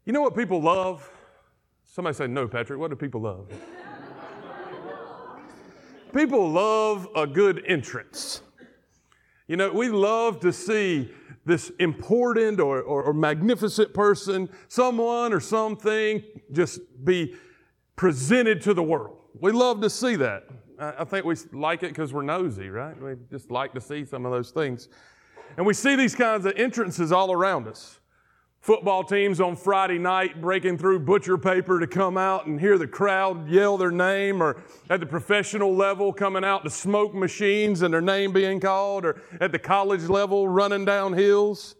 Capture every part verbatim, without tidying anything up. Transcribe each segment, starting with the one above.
You know what people love? Somebody say, no, Patrick. What do people love? People love a good entrance. You know, we love to see this important or, or, or magnificent person, someone or something, just be presented to the world. We love to see that. I, I think we like it because we're nosy, right? We just like to see some of those things. And we see these kinds of entrances all around us. Football teams on Friday night breaking through butcher paper to come out and hear the crowd yell their name, or at the professional level coming out to smoke machines and their name being called, or at the college level running down hills.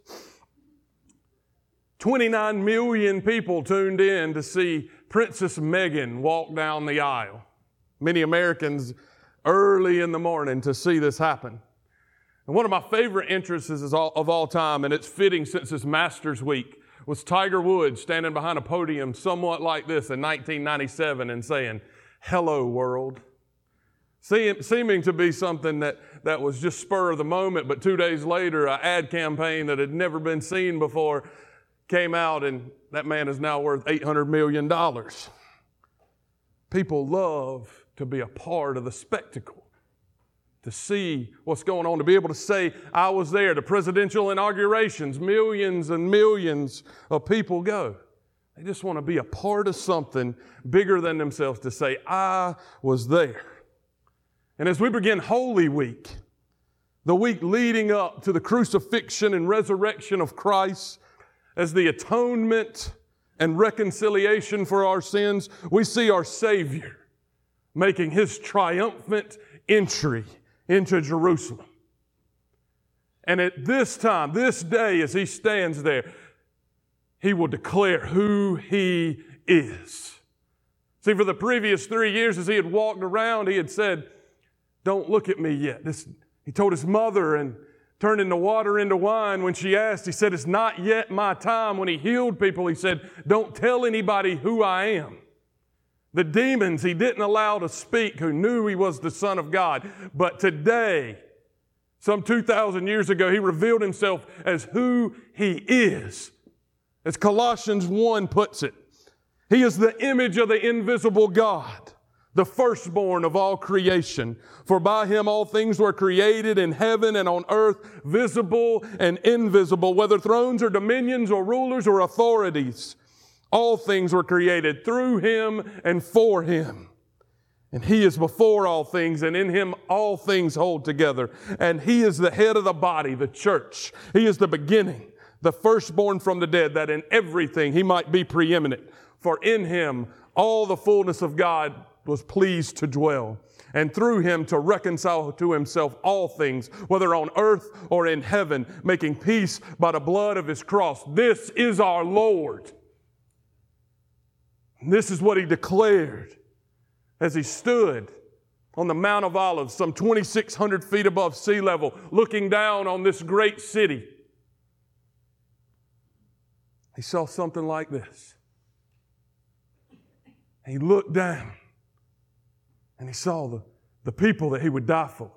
twenty-nine million people tuned in to see Princess Meghan walk down the aisle. Many Americans early in the morning to see this happen. And one of my favorite entrances of all, of all time, and it's fitting since it's Masters Week, was Tiger Woods standing behind a podium somewhat like this in nineteen ninety-seven and saying, "Hello, world." Seem, seeming to be something that, that was just spur of the moment, but two days later, an ad campaign that had never been seen before came out, and that man is now worth eight hundred million dollars. People love to be a part of the spectacle, to see what's going on, to be able to say, I was there. The presidential inaugurations, millions and millions of people go. They just want to be a part of something bigger than themselves, to say, I was there. And as we begin Holy Week, the week leading up to the crucifixion and resurrection of Christ, as the atonement and reconciliation for our sins, we see our Savior making His triumphant entry into Jerusalem. And at this time, this day, as He stands there, He will declare who He is. See, for the previous three years as He had walked around, He had said, don't look at me yet. This, he told His mother, and turning the water into wine, when she asked, He said, it's not yet my time. When He healed people, He said, don't tell anybody who I am. The demons He didn't allow to speak, who knew He was the Son of God. But today, some two thousand years ago, He revealed Himself as who He is. As Colossians one puts it, He is the image of the invisible God, the firstborn of all creation. For by Him all things were created in heaven and on earth, visible and invisible, whether thrones or dominions or rulers or authorities. All things were created through Him and for Him. And He is before all things, and in Him all things hold together. And He is the head of the body, the church. He is the beginning, the firstborn from the dead, that in everything He might be preeminent. For in Him all the fullness of God was pleased to dwell, and through Him to reconcile to Himself all things, whether on earth or in heaven, making peace by the blood of His cross. This is our Lord. This is what He declared as He stood on the Mount of Olives, some twenty-six hundred feet above sea level, looking down on this great city. He saw something like this. He looked down and He saw the, the people that He would die for.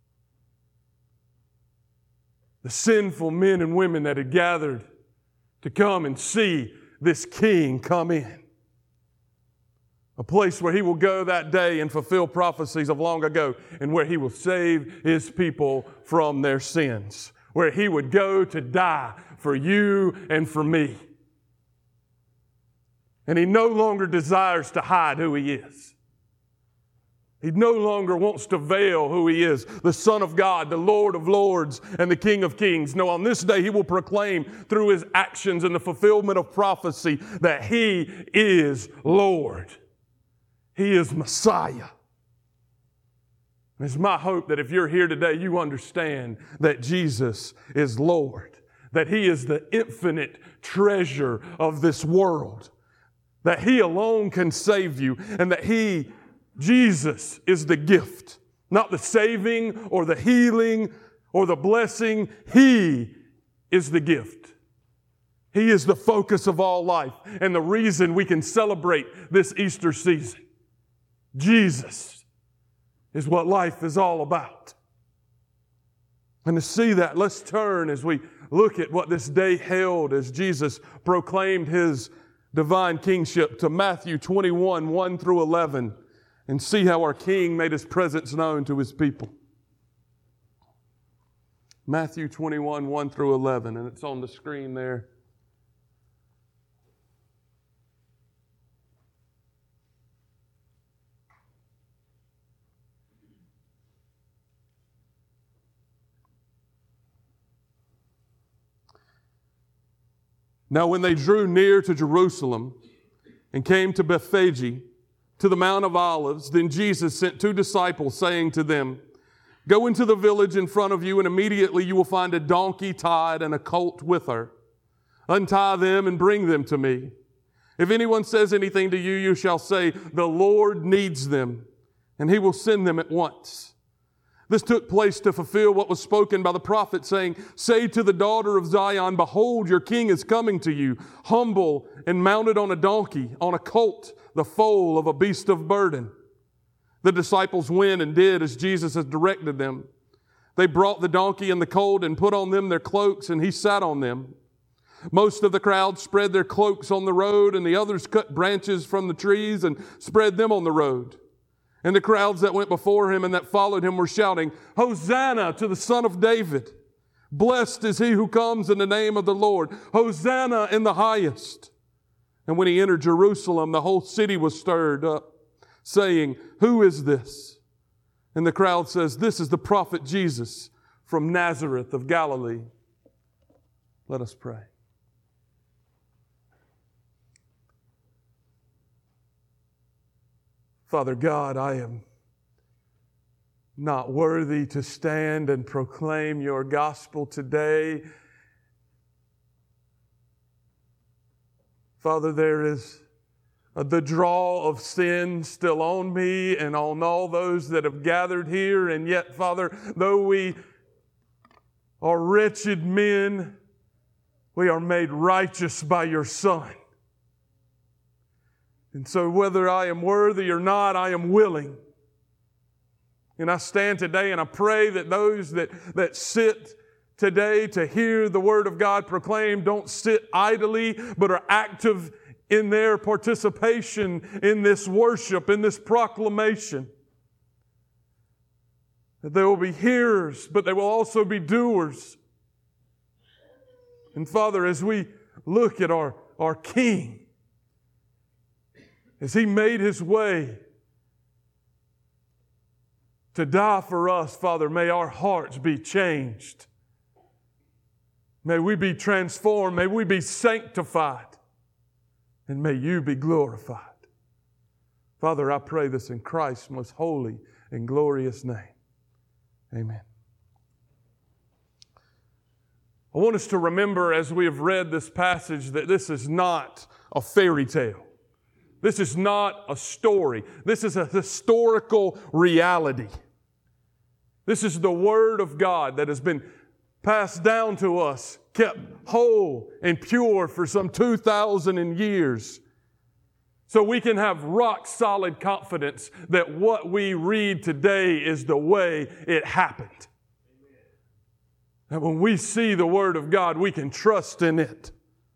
The sinful men and women that had gathered to come and see this King come in. A place where He will go that day and fulfill prophecies of long ago, and where He will save His people from their sins. Where He would go to die for you and for me. And He no longer desires to hide who He is. He no longer wants to veil who He is, the Son of God, the Lord of Lords, and the King of Kings. No, on this day He will proclaim through His actions and the fulfillment of prophecy that He is Lord. He is Messiah. It's my hope that if you're here today, you understand that Jesus is Lord, that He is the infinite treasure of this world, that He alone can save you, and that He, Jesus, is the gift, not the saving or the healing or the blessing. He is the gift. He is the focus of all life and the reason we can celebrate this Easter season. Jesus is what life is all about. And to see that, let's turn as we look at what this day held as Jesus proclaimed His divine kingship to Matthew twenty-one, one through eleven, and see how our King made His presence known to His people. Matthew twenty-one, one through eleven, and it's on the screen there. Now when they drew near to Jerusalem and came to Bethphage, to the Mount of Olives, then Jesus sent two disciples, saying to them, "Go into the village in front of you, and immediately you will find a donkey tied and a colt with her. Untie them and bring them to me. If anyone says anything to you, you shall say, 'The Lord needs them,' and He will send them at once." This took place to fulfill what was spoken by the prophet, saying, "Say to the daughter of Zion, Behold, your king is coming to you, humble and mounted on a donkey, on a colt, the foal of a beast of burden." The disciples went and did as Jesus had directed them. They brought the donkey and the colt and put on them their cloaks, and He sat on them. Most of the crowd spread their cloaks on the road, and the others cut branches from the trees and spread them on the road. And the crowds that went before Him and that followed Him were shouting, "Hosanna to the Son of David! Blessed is He who comes in the name of the Lord! Hosanna in the highest!" And when He entered Jerusalem, the whole city was stirred up, saying, "Who is this?" And the crowd says, "This is the prophet Jesus from Nazareth of Galilee." Let us pray. Father God, I am not worthy to stand and proclaim Your gospel today. Father, there is the draw of sin still on me and on all those that have gathered here. And yet, Father, though we are wretched men, we are made righteous by Your Son. And so whether I am worthy or not, I am willing. And I stand today and I pray that those that, that sit today to hear the Word of God proclaimed don't sit idly, but are active in their participation in this worship, in this proclamation. That they will be hearers, but they will also be doers. And Father, as we look at our, our King, as He made His way to die for us, Father, may our hearts be changed. May we be transformed. May we be sanctified. And may You be glorified. Father, I pray this in Christ's most holy and glorious name. Amen. I want us to remember as we have read this passage that this is not a fairy tale. This is not a story. This is a historical reality. This is the Word of God that has been passed down to us, kept whole and pure for some two thousand years. So we can have rock solid confidence that what we read today is the way it happened. And when we see the Word of God, we can trust in it.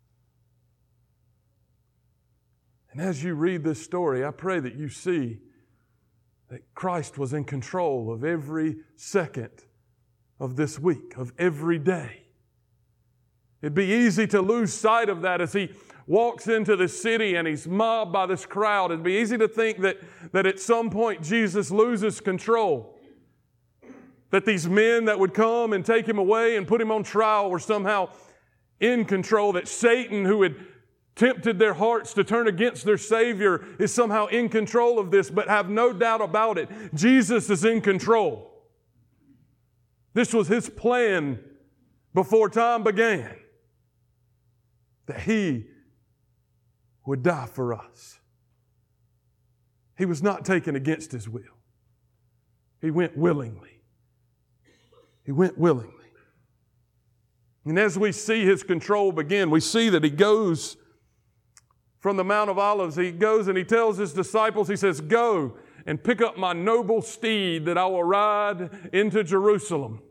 And as you read this story, I pray that you see that Christ was in control of every second of this week, of every day. It'd be easy to lose sight of that as He walks into the city and He's mobbed by this crowd. It'd be easy to think that, that at some point Jesus loses control. That these men that would come and take Him away and put Him on trial were somehow in control. That Satan, who had tempted their hearts to turn against their Savior, is somehow in control of this. But have no doubt about it, Jesus is in control. This was His plan before time began, that He would die for us. He was not taken against His will. He went willingly. He went willingly. And as we see His control begin, we see that He goes from the Mount of Olives. He goes and He tells His disciples, He says, "Go and pick up my noble steed that I will ride into Jerusalem.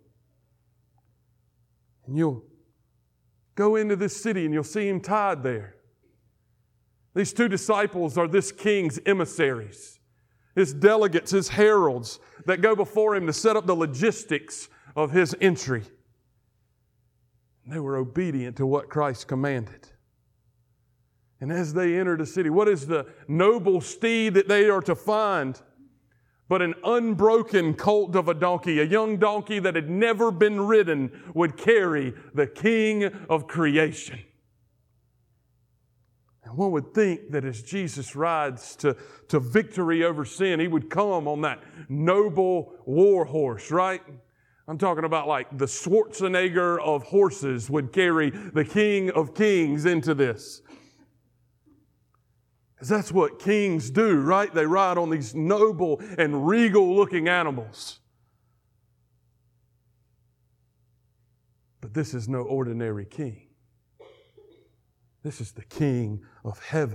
And you'll go into this city and you'll see Him tied there. These two disciples are this king's emissaries, his delegates, his heralds that go before him to set up the logistics of his entry. They were obedient to what Christ commanded. And as they enter the city, what is the noble steed that they are to find but an unbroken colt of a donkey? A young donkey that had never been ridden would carry the King of creation. And one would think that as Jesus rides to, to victory over sin, He would come on that noble war horse, right? I'm talking about like the Schwarzenegger of horses would carry the King of kings into this. Because that's what kings do, right? They ride on these noble and regal-looking animals. But this is no ordinary king. This is the King of heaven.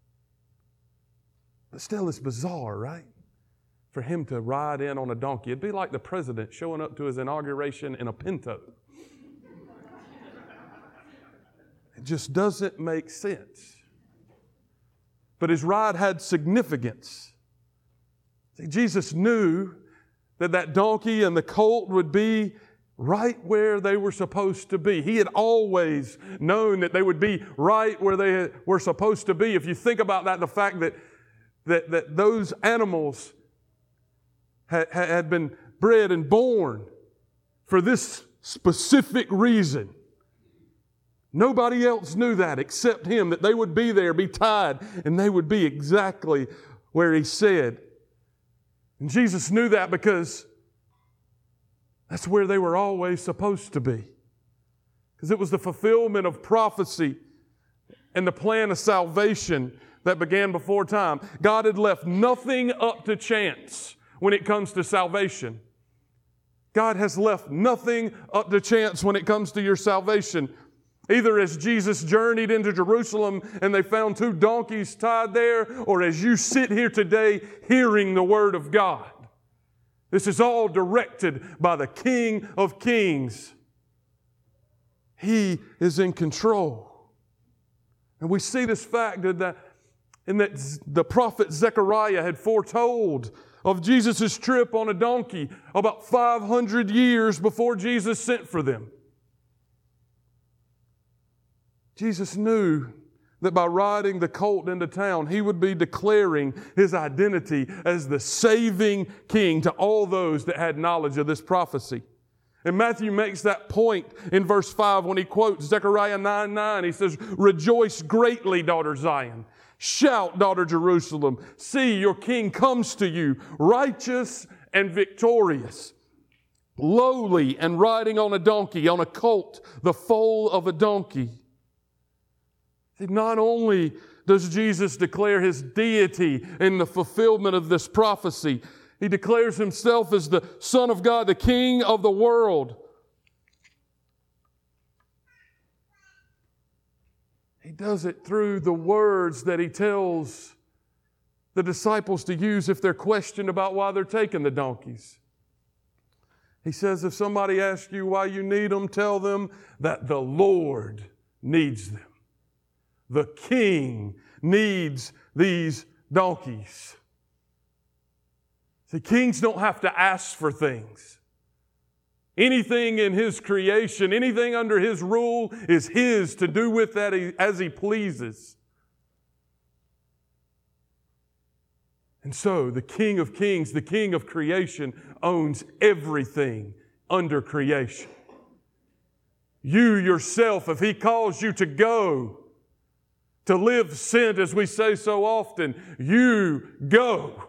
But still, it's bizarre, right? For Him to ride in on a donkey. It'd be like the president showing up to his inauguration in a Pinto. It just doesn't make sense. But His ride had significance. See, Jesus knew that that donkey and the colt would be right where they were supposed to be. He had always known that they would be right where they were supposed to be. If you think about that, the fact that, that, that those animals had, had been bred and born for this specific reason. Nobody else knew that except Him, that they would be there, be tied, and they would be exactly where He said. And Jesus knew that because that's where they were always supposed to be. Because it was the fulfillment of prophecy and the plan of salvation that began before time. God had left nothing up to chance when it comes to salvation. God has left nothing up to chance when it comes to your salvation. Either as Jesus journeyed into Jerusalem and they found two donkeys tied there, or as you sit here today hearing the Word of God. This is all directed by the King of Kings. He is in control. And we see this fact in that, in that the prophet Zechariah had foretold of Jesus' trip on a donkey about five hundred years before Jesus sent for them. Jesus knew that by riding the colt into town, He would be declaring His identity as the saving King to all those that had knowledge of this prophecy. And Matthew makes that point in verse five when he quotes Zechariah nine nine. He says, "Rejoice greatly, daughter Zion. Shout, daughter Jerusalem. See, your King comes to you, righteous and victorious, lowly and riding on a donkey, on a colt, the foal of a donkey." Not only does Jesus declare His deity in the fulfillment of this prophecy, He declares Himself as the Son of God, the King of the world. He does it through the words that He tells the disciples to use if they're questioned about why they're taking the donkeys. He says, if somebody asks you why you need them, tell them that the Lord needs them. The King needs these donkeys. See, kings don't have to ask for things. Anything in His creation, anything under His rule is His to do with that as He pleases. And so the King of Kings, the King of creation, owns everything under creation. You yourself, if He calls you to go, to live sent, as we say so often, you go.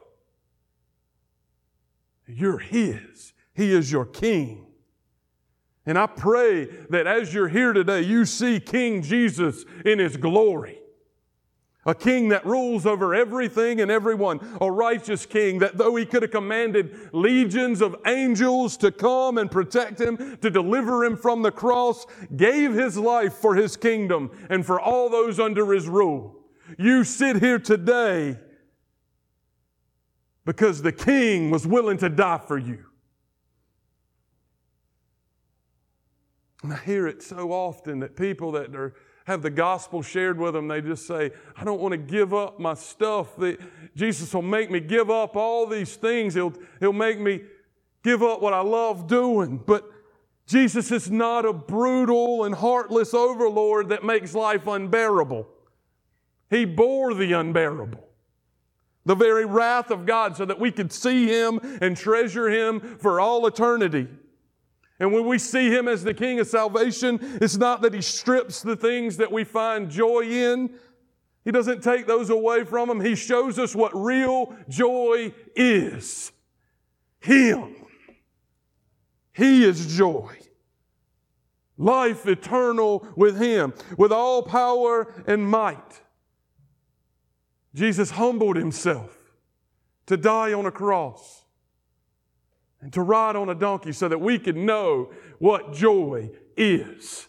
You're His. He is your King. And I pray that as you're here today, you see King Jesus in His glory. A King that rules over everything and everyone. A righteous King that though He could have commanded legions of angels to come and protect Him, to deliver Him from the cross, gave His life for His kingdom and for all those under His rule. You sit here today because the King was willing to die for you. And I hear it so often that people that are have the gospel shared with them, they just say, I don't want to give up my stuff. That Jesus will make me give up all these things. He'll, he'll make me give up what I love doing. But Jesus is not a brutal and heartless overlord that makes life unbearable. He bore the unbearable, the very wrath of God, so that we could see Him and treasure Him for all eternity. And when we see Him as the King of salvation, it's not that He strips the things that we find joy in. He doesn't take those away from Him. He shows us what real joy is. Him. He is joy. Life eternal with Him, with all power and might. Jesus humbled Himself to die on a cross and to ride on a donkey so that we could know what joy is.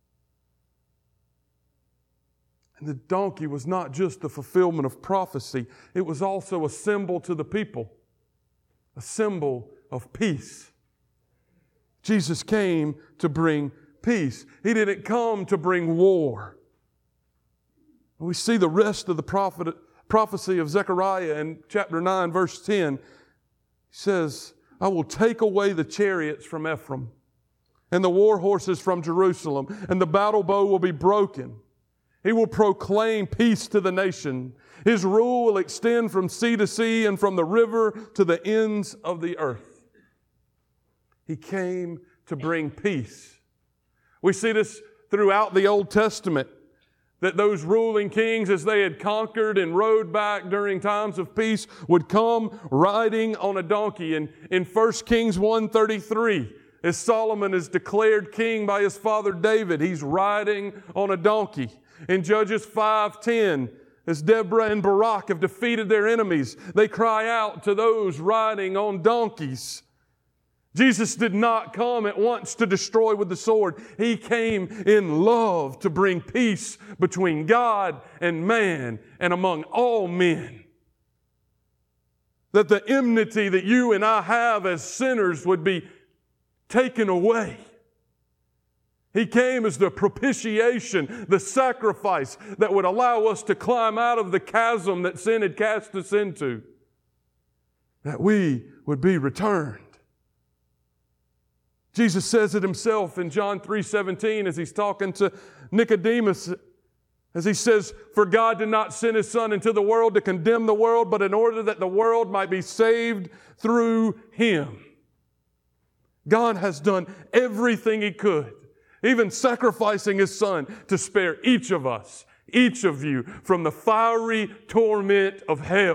And the donkey was not just the fulfillment of prophecy, it was also a symbol to the people, a symbol of peace. Jesus came to bring peace. He didn't come to bring war. We see the rest of the prophet, prophecy of Zechariah in chapter nine, verse ten. He says, I will take away the chariots from Ephraim and the war horses from Jerusalem, and the battle bow will be broken. He will proclaim peace to the nation. His rule will extend from sea to sea and from the river to the ends of the earth. He came to bring peace. We see this throughout the Old Testament, that those ruling kings, as they had conquered and rode back during times of peace, would come riding on a donkey. And in First Kings one thirty-three, as Solomon is declared king by his father David, he's riding on a donkey. In Judges five ten, as Deborah and Barak have defeated their enemies, they cry out to those riding on donkeys. Jesus did not come at once to destroy with the sword. He came in love to bring peace between God and man and among all men. That the enmity that you and I have as sinners would be taken away. He came as the propitiation, the sacrifice that would allow us to climb out of the chasm that sin had cast us into. That we would be returned. Jesus says it Himself in John three seventeen as He's talking to Nicodemus, as He says, for God did not send His Son into the world to condemn the world, but in order that the world might be saved through Him. God has done everything He could, even sacrificing His Son to spare each of us, each of you, from the fiery torment of hell.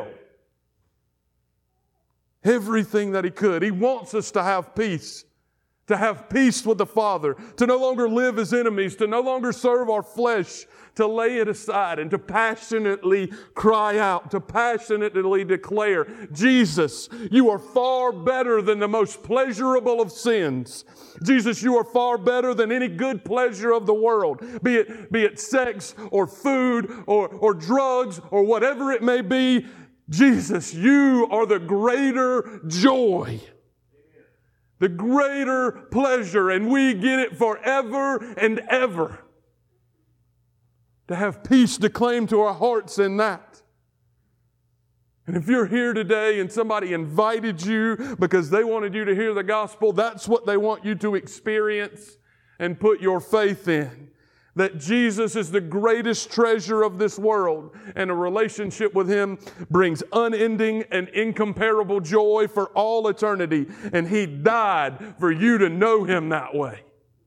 Everything that He could. He wants us to have peace. To have peace with the Father, to no longer live as enemies, to no longer serve our flesh, to lay it aside and to passionately cry out, to passionately declare, Jesus, you are far better than the most pleasurable of sins. Jesus, you are far better than any good pleasure of the world, be it, be it sex or food or, or drugs or whatever it may be. Jesus, you are the greater joy. The greater pleasure, and we get it forever and ever. To have peace declaimed to our hearts in that. And if you're here today and somebody invited you because they wanted you to hear the gospel, that's what they want you to experience and put your faith in. That Jesus is the greatest treasure of this world, and a relationship with Him brings unending and incomparable joy for all eternity. And He died for you to know Him that way.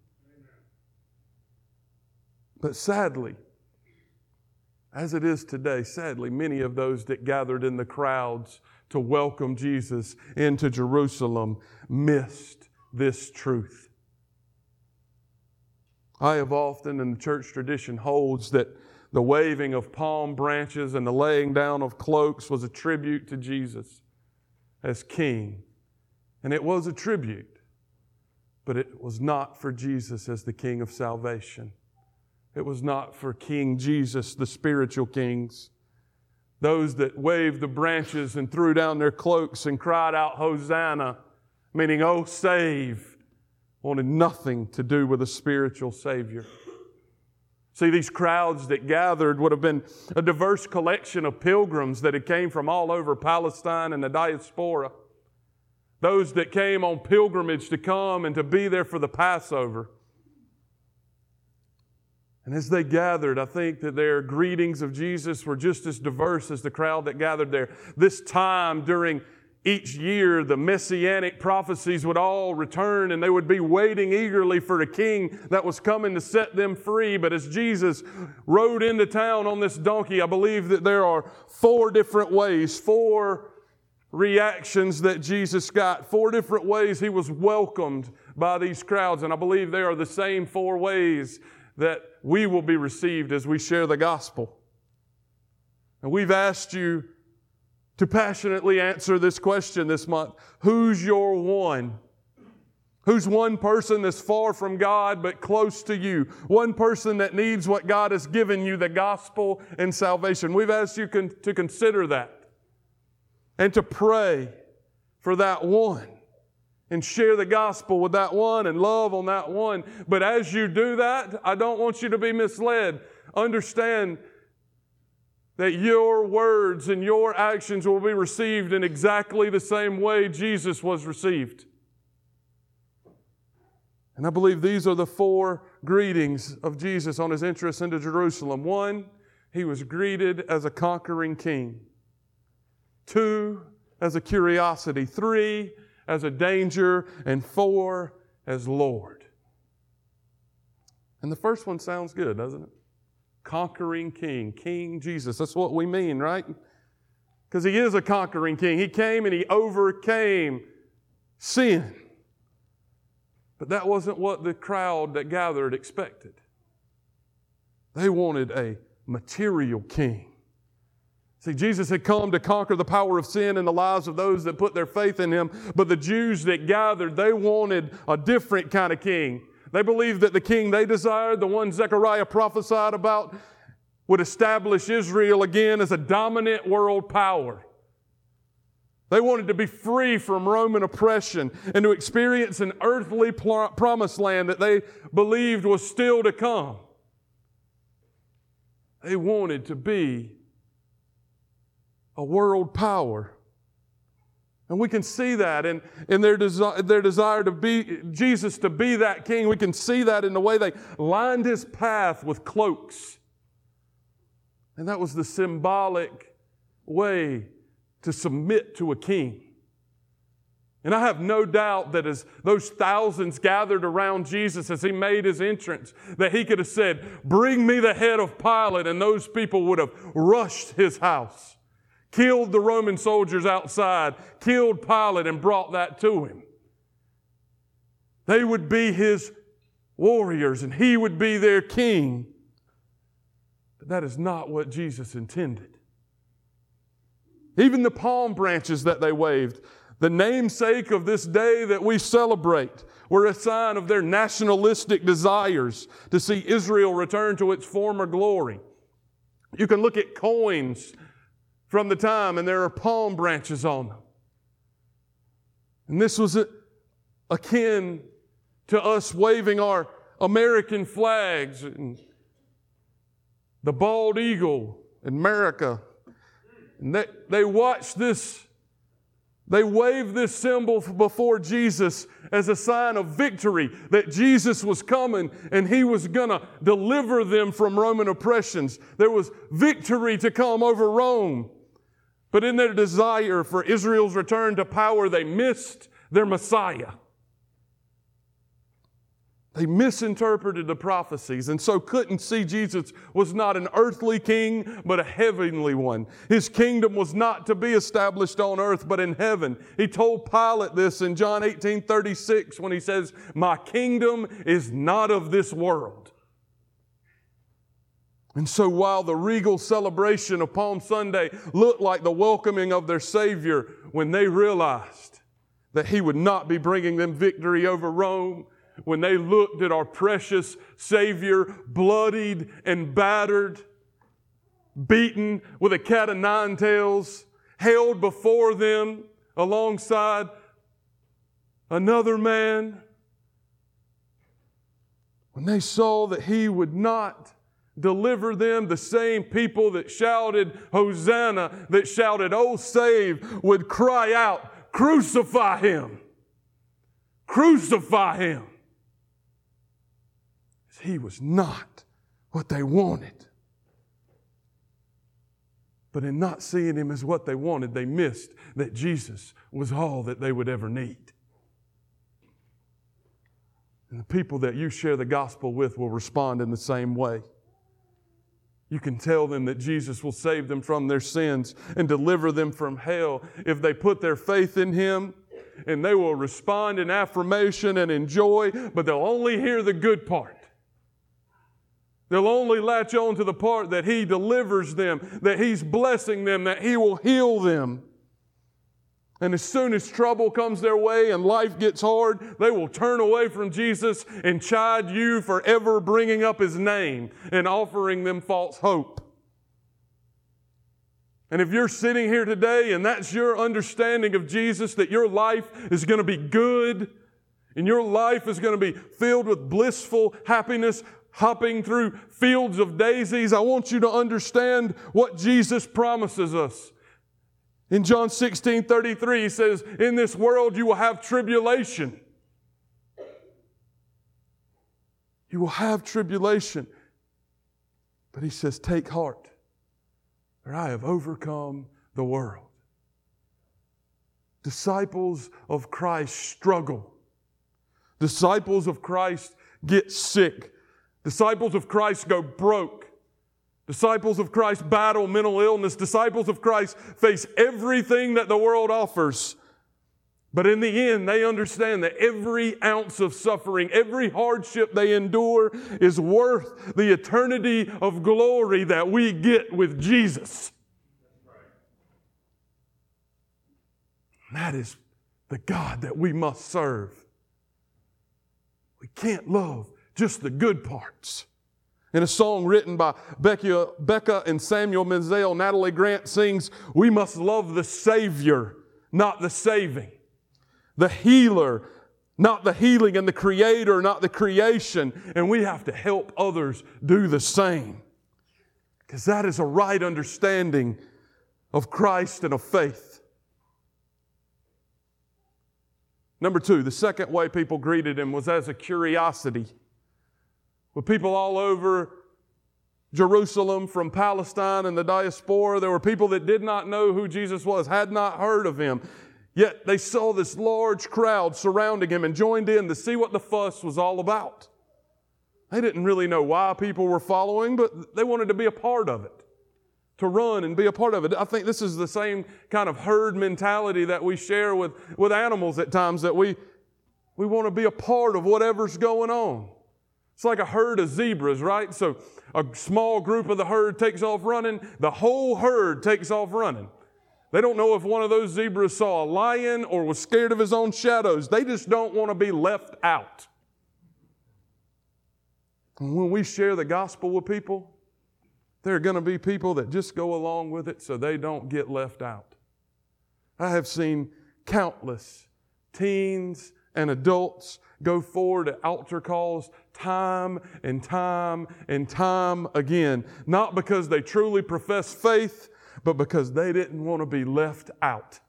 But sadly, as it is today, sadly, many of those that gathered in the crowds to welcome Jesus into Jerusalem missed this truth. I have often, and the church tradition holds, that the waving of palm branches and the laying down of cloaks was a tribute to Jesus as King. And it was a tribute, but it was not for Jesus as the King of salvation. It was not for King Jesus, the spiritual kings. Those that waved the branches and threw down their cloaks and cried out, Hosanna, meaning, oh, save, wanted nothing to do with a spiritual Savior. See, these crowds that gathered would have been a diverse collection of pilgrims that had came from all over Palestine and the diaspora. Those that came on pilgrimage to come and to be there for the Passover. And as they gathered, I think that their greetings of Jesus were just as diverse as the crowd that gathered there. This time during each year, the messianic prophecies would all return and they would be waiting eagerly for a king that was coming to set them free. But as Jesus rode into town on this donkey, I believe that there are four different ways, four reactions that Jesus got, four different ways He was welcomed by these crowds. And I believe they are the same four ways that we will be received as we share the gospel. And we've asked you to passionately answer this question this month. Who's your one? Who's one person that's far from God but close to you? One person that needs what God has given you, the gospel and salvation. We've asked you con- to consider that and to pray for that one and share the gospel with that one and love on that one. But as you do that, I don't want you to be misled. Understand that your words and your actions will be received in exactly the same way Jesus was received. And I believe these are the four greetings of Jesus on His entrance into Jerusalem. One, He was greeted as a conquering king. Two, as a curiosity. Three, as a danger. And four, as Lord. And the first one sounds good, doesn't it? Conquering king, King Jesus. That's what we mean, right? Because He is a conquering king. He came and He overcame sin. But that wasn't what the crowd that gathered expected. They wanted a material king. See, Jesus had come to conquer the power of sin in the lives of those that put their faith in Him. But the Jews that gathered, they wanted a different kind of king. They believed that the king they desired, the one Zechariah prophesied about, would establish Israel again as a dominant world power. They wanted to be free from Roman oppression and to experience an earthly pl- promised land that they believed was still to come. They wanted to be a world power. And we can see that in, in their, desi- their desire to be, Jesus to be that king. We can see that in the way they lined His path with cloaks. And that was the symbolic way to submit to a king. And I have no doubt that as those thousands gathered around Jesus as He made His entrance, that He could have said, "Bring me the head of Pilate," and those people would have rushed His house. Killed the Roman soldiers outside, killed Pilate and brought that to Him. They would be His warriors and He would be their king. But that is not what Jesus intended. Even the palm branches that they waved, the namesake of this day that we celebrate, were a sign of their nationalistic desires to see Israel return to its former glory. You can look at coins from the time, and there are palm branches on them. And this was akin to us waving our American flags and the bald eagle in America. And they, they watched this, they waved this symbol before Jesus as a sign of victory, that Jesus was coming and He was going to deliver them from Roman oppressions. There was victory to come over Rome. But in their desire for Israel's return to power, they missed their Messiah. They misinterpreted the prophecies and so couldn't see Jesus was not an earthly king, but a heavenly one. His kingdom was not to be established on earth, but in heaven. He told Pilate this in John eighteen thirty-six when He says, "My kingdom is not of this world." And so while the regal celebration of Palm Sunday looked like the welcoming of their Savior, when they realized that He would not be bringing them victory over Rome, when they looked at our precious Savior bloodied and battered, beaten with a cat of nine tails, held before them alongside another man, when they saw that He would not deliver them, the same people that shouted Hosanna, that shouted, "Oh, save," would cry out, "Crucify him! Crucify him!" He was not what they wanted. But in not seeing him as what they wanted, they missed that Jesus was all that they would ever need. And the people that you share the gospel with will respond in the same way. You can tell them that Jesus will save them from their sins and deliver them from hell if they put their faith in Him, and they will respond in affirmation and in joy, but they'll only hear the good part. They'll only latch on to the part that He delivers them, that He's blessing them, that He will heal them. And as soon as trouble comes their way and life gets hard, they will turn away from Jesus and chide you for ever bringing up His name and offering them false hope. And if you're sitting here today and that's your understanding of Jesus, that your life is going to be good and your life is going to be filled with blissful happiness, hopping through fields of daisies, I want you to understand what Jesus promises us. In John sixteen thirty-three, He says, "In this world you will have tribulation." You will have tribulation. But He says, "Take heart, for I have overcome the world." Disciples of Christ struggle. Disciples of Christ get sick. Disciples of Christ go broke. Disciples of Christ battle mental illness. Disciples of Christ face everything that the world offers. But in the end, they understand that every ounce of suffering, every hardship they endure is worth the eternity of glory that we get with Jesus. That is the God that we must serve. We can't love just the good parts. In a song written by Becca, Becca and Samuel Menzel, Natalie Grant sings, "We must love the Savior, not the saving. The healer, not the healing, and the Creator, not the creation." And we have to help others do the same. Because that is a right understanding of Christ and of faith. Number two, the second way people greeted Him was as a curiosity. With people all over Jerusalem, from Palestine and the diaspora, there were people that did not know who Jesus was, had not heard of Him. Yet they saw this large crowd surrounding Him and joined in to see what the fuss was all about. They didn't really know why people were following, but they wanted to be a part of it, to run and be a part of it. I think this is the same kind of herd mentality that we share with, with animals at times, that we, we want to be a part of whatever's going on. It's like a herd of zebras, right? So a small group of the herd takes off running. The whole herd takes off running. They don't know if one of those zebras saw a lion or was scared of his own shadows. They just don't want to be left out. And when we share the gospel with people, there are going to be people that just go along with it so they don't get left out. I have seen countless teens and adults go forward at altar calls time and time and time again. Not because they truly profess faith, but because they didn't want to be left out.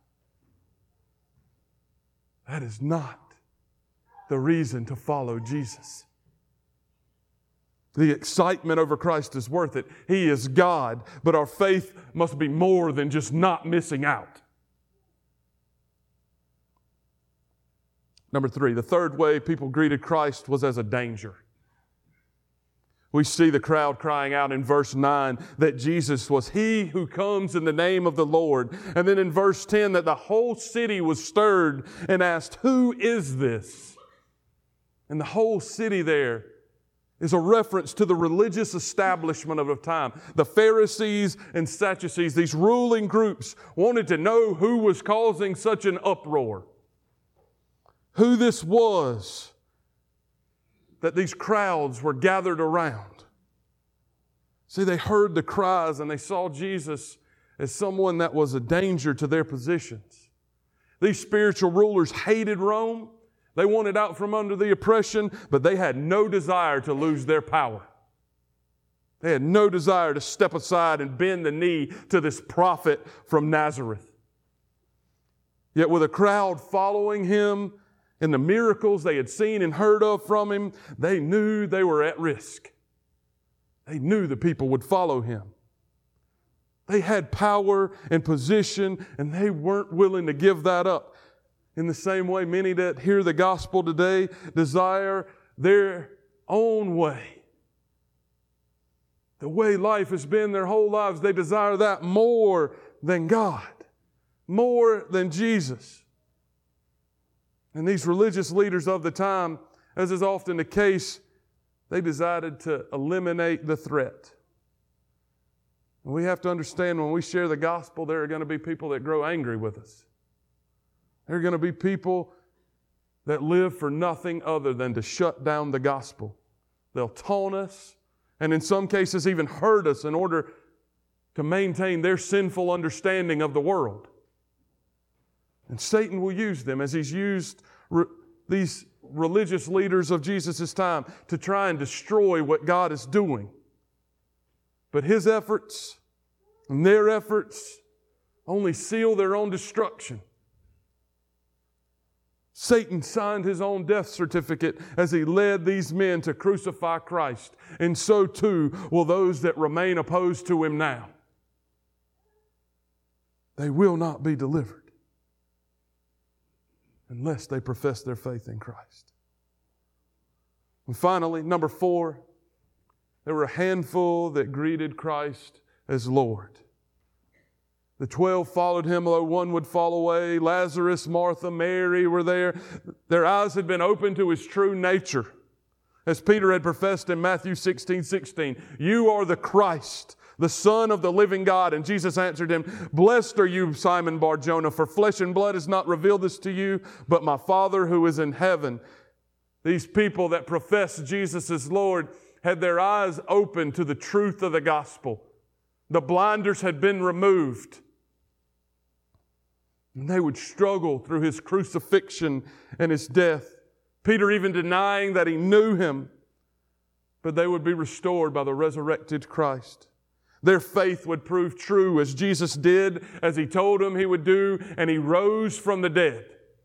That is not the reason to follow Jesus. The excitement over Christ is worth it. He is God, but our faith must be more than just not missing out. Number three, the third way people greeted Christ was as a danger. We see the crowd crying out in verse nine that Jesus was He who comes in the name of the Lord. And then in verse ten that the whole city was stirred and asked, "Who is this?" And the whole city there is a reference to the religious establishment of the time. The Pharisees and Sadducees, these ruling groups, wanted to know who was causing such an uproar. Who this was that these crowds were gathered around. See, they heard the cries and they saw Jesus as someone that was a danger to their positions. These spiritual rulers hated Rome. They wanted out from under the oppression, but they had no desire to lose their power. They had no desire to step aside and bend the knee to this prophet from Nazareth. Yet with a crowd following him and the miracles they had seen and heard of from him, they knew they were at risk. They knew the people would follow him. They had power and position, and they weren't willing to give that up. In the same way, many that hear the gospel today desire their own way. The way life has been their whole lives, they desire that more than God, more than Jesus. And these religious leaders of the time, as is often the case, they decided to eliminate the threat. And we have to understand when we share the gospel, there are going to be people that grow angry with us. There are going to be people that live for nothing other than to shut down the gospel. They'll taunt us, and in some cases even hurt us in order to maintain their sinful understanding of the world. And Satan will use them, as he's used re- these religious leaders of Jesus' time, to try and destroy what God is doing. But his efforts and their efforts only seal their own destruction. Satan signed his own death certificate as he led these men to crucify Christ, and so too will those that remain opposed to him now. They will not be delivered unless they profess their faith in Christ. And finally, number four, there were a handful that greeted Christ as Lord. The twelve followed him, though one would fall away. Lazarus, Martha, Mary were there. Their eyes had been opened to his true nature. As Peter had professed in Matthew sixteen sixteen, "You are the Christ, the Son of the living God." And Jesus answered him, "Blessed are you, Simon Bar-Jonah, for flesh and blood has not revealed this to you, but my Father who is in heaven." These people that professed Jesus as Lord had their eyes open to the truth of the gospel. The blinders had been removed. And they would struggle through his crucifixion and his death. Peter even denying that he knew him. But they would be restored by the resurrected Christ. Their faith would prove true as Jesus did, as he told them he would do, and he rose from the dead.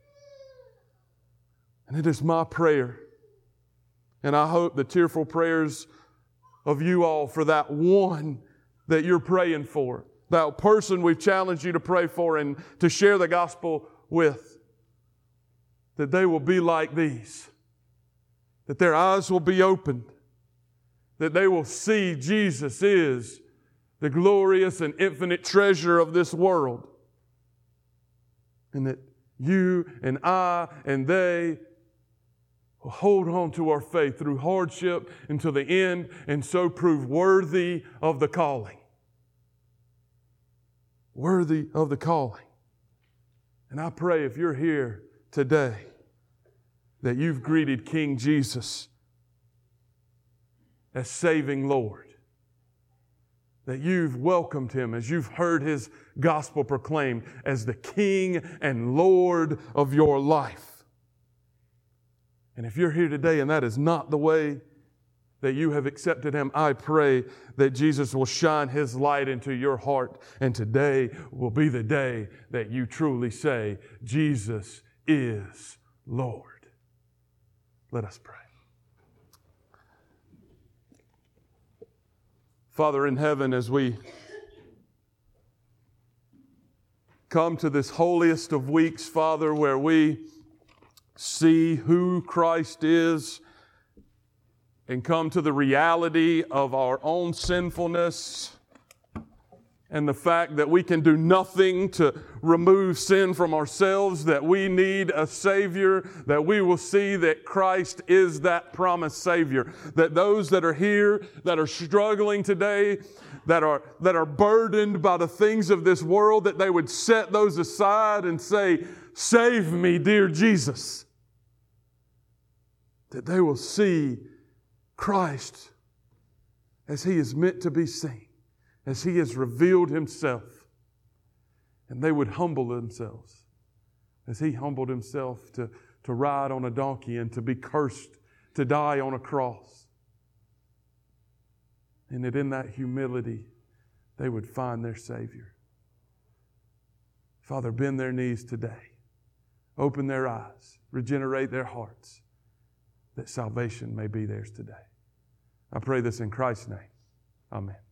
And it is my prayer, and I hope the tearful prayers of you all for that one that you're praying for, that person we've challenged you to pray for and to share the gospel with, that they will be like these, that their eyes will be opened, that they will see Jesus is the glorious and infinite treasure of this world, and that you and I and they will hold on to our faith through hardship until the end, and so prove worthy of the calling. Worthy of the calling. And I pray if you're here today that you've greeted King Jesus as saving Lord. That you've welcomed Him as you've heard His gospel proclaimed as the King and Lord of your life. And if you're here today and that is not the way that you have accepted Him, I pray that Jesus will shine His light into your heart, and today will be the day that you truly say, Jesus is Lord. Let us pray. Father in heaven, as we come to this holiest of weeks, Father, where we see who Christ is and come to the reality of our own sinfulness and the fact that we can do nothing to remove sin from ourselves, that we need a Savior, that we will see that Christ is that promised Savior. That those that are here, that are struggling today, that are, that are burdened by the things of this world, that they would set those aside and say, save me, dear Jesus. That they will see Christ as He is meant to be seen, as He has revealed Himself. And they would humble themselves as He humbled Himself to, to ride on a donkey and to be cursed, to die on a cross. and that in that humility they would find their Savior. Father, bend their knees today. Open their eyes. Regenerate their hearts, that salvation may be theirs today. I pray this in Christ's name. Amen.